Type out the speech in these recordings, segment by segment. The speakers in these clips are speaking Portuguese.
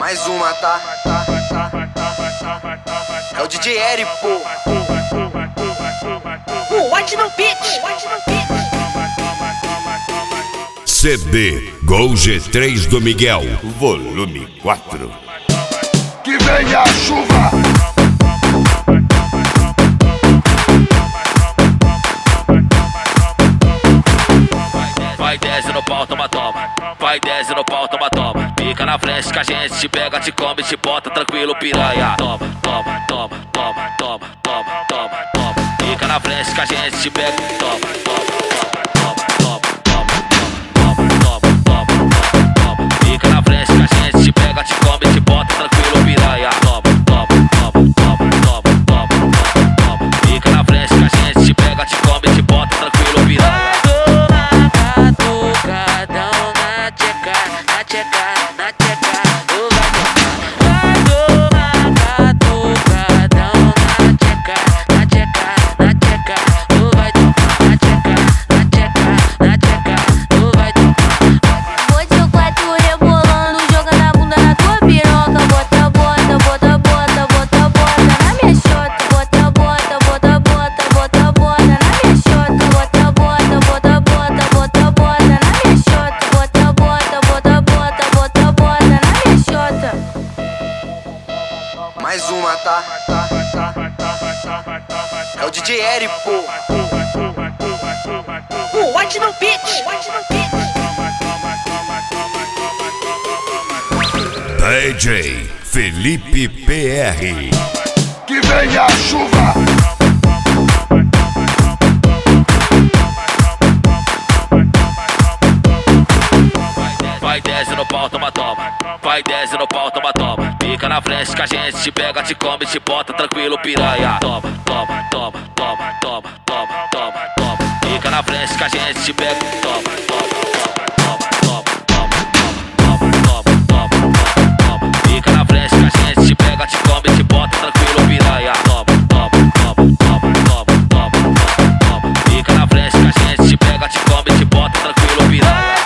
Mais uma, tá? É o DJ Eri, pô. White no beat. CD Gol G3 do Miguel, volume 4. Que venha a chuva. Vai, desce no pau, toma, toma. Vai, desce no pau, toma, toma. Fica na frente que a gente te pega, te come, te bota tranquilo, piranha. Toma, toma, toma, toma, toma, toma, toma, toma. Fica na frente que a gente te pega, toma, toma, toma, toma, toma, toma, toma, toma, toma, toma. Fica na frente que a gente te pega, te come, te bota tranquilo, piranha. Toma, toma, toma, toma, toma, toma, toma. Fica na frente que a gente te pega, te come, te bota tranquilo, piranha. Mais uma, tá? É o DJ Eri, pô. White no beat. DJ Felipe PR. Que venha a chuva. Vai, desce no pau, toma, toma. Vai, desce no pau, toma, toma. Fica na frente que a gente te pega, te come, te bota tranquilo, piranha. Toma, toma, toma, toma, toma, toma, toma, toma. Fica na frente que a gente te pega, toma, toma, toma, toma, toma, toma, toma, toma, toma, toma. Fica na frente que a gente te pega, te come, te bota tranquilo, piranha. Toma, toma, toma, toma, toma, toma, toma. Fica na frente que a gente te pega, te come, te bota tranquilo, piranha.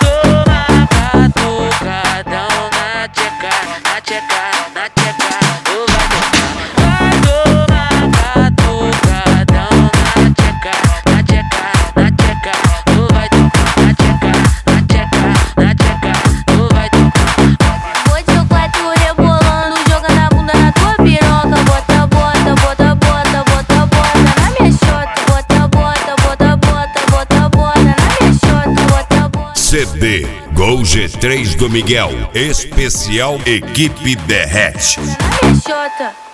CD Gol G3 do Miguel, especial Equipe Derrete. Na minha xota.